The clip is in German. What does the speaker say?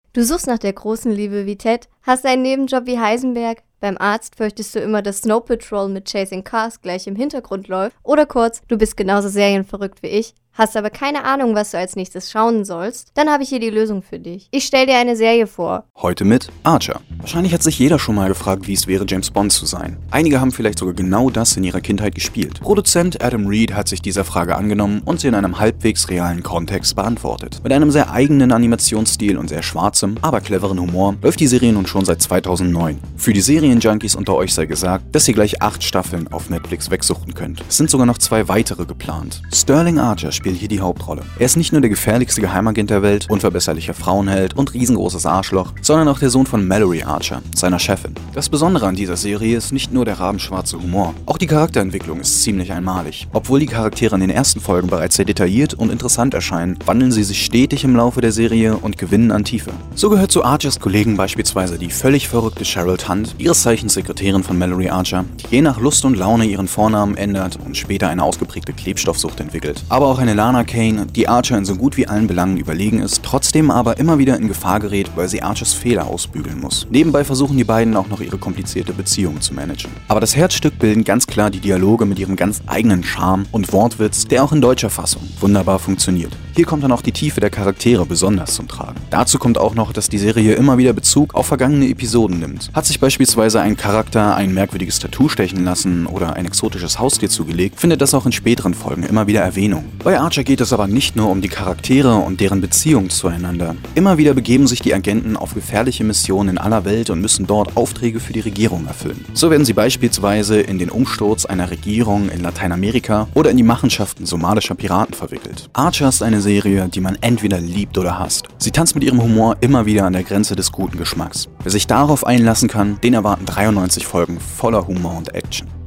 Du suchst nach der großen Liebe wie Ted, hast einen Nebenjob wie Heisenberg, beim Arzt fürchtest du immer, dass Snow Patrol mit Chasing Cars gleich im Hintergrund läuft, oder kurz, du bist genauso serienverrückt wie ich, hast aber keine Ahnung, was du als nächstes schauen sollst, dann habe ich hier die Lösung für dich. Ich stell dir eine Serie vor. Heute mit Archer. Wahrscheinlich hat sich jeder schon mal gefragt, wie es wäre, James Bond zu sein. Einige haben vielleicht sogar genau das in ihrer Kindheit gespielt. Produzent Adam Reed hat sich dieser Frage angenommen und sie in einem halbwegs realen Kontext beantwortet. Mit einem sehr eigenen Animationsstil und sehr schwarzem, aber cleveren Humor läuft die Serie nun schon seit 2009. Für die Serienjunkies unter euch sei gesagt, dass ihr gleich 8 Staffeln auf Netflix wegsuchten könnt. Es sind sogar noch 2 weitere geplant. Sterling Archer spielt hier die Hauptrolle. Er ist nicht nur der gefährlichste Geheimagent der Welt, unverbesserlicher Frauenheld und riesengroßes Arschloch, sondern auch der Sohn von Mallory Archer, seiner Chefin. Das Besondere an dieser Serie ist nicht nur der rabenschwarze Humor. Auch die Charakterentwicklung ist ziemlich einmalig. Obwohl die Charaktere in den ersten Folgen bereits sehr detailliert und interessant erscheinen, wandeln sie sich stetig im Laufe der Serie und gewinnen an Tiefe. So gehört zu Archers Kollegen beispielsweise die völlig verrückte Cheryl Hunt, ihres Zeichens Sekretärin von Mallory Archer, die je nach Lust und Laune ihren Vornamen ändert und später eine ausgeprägte Klebstoffsucht entwickelt. Aber auch eine Lana Kane, die Archer in so gut wie allen Belangen überlegen ist, trotzdem aber immer wieder in Gefahr gerät, weil sie Archers Fehler ausbügeln muss. Nebenbei versuchen die beiden auch noch ihre komplizierte Beziehung zu managen. Aber das Herzstück bilden ganz klar die Dialoge mit ihrem ganz eigenen Charme und Wortwitz, der auch in deutscher Fassung wunderbar funktioniert. Hier kommt dann auch die Tiefe der Charaktere besonders zum Tragen. Dazu kommt auch noch, dass die Serie immer wieder Bezug auf vergangene Episoden nimmt. Hat sich beispielsweise ein Charakter ein merkwürdiges Tattoo stechen lassen oder ein exotisches Haustier zugelegt, findet das auch in späteren Folgen immer wieder Erwähnung. Bei Archer geht es aber nicht nur um die Charaktere und deren Beziehung zueinander. Immer wieder begeben sich die Agenten auf gefährliche Missionen in aller Welt und müssen dort Aufträge für die Regierung erfüllen. So werden sie beispielsweise in den Umsturz einer Regierung in Lateinamerika oder in die Machenschaften somalischer Piraten verwickelt. Archer ist eine Serie, die man entweder liebt oder hasst. Sie tanzt mit ihrem Humor immer wieder an der Grenze des guten Geschmacks. Wer sich darauf einlassen kann, den erwarten 93 Folgen voller Humor und Action.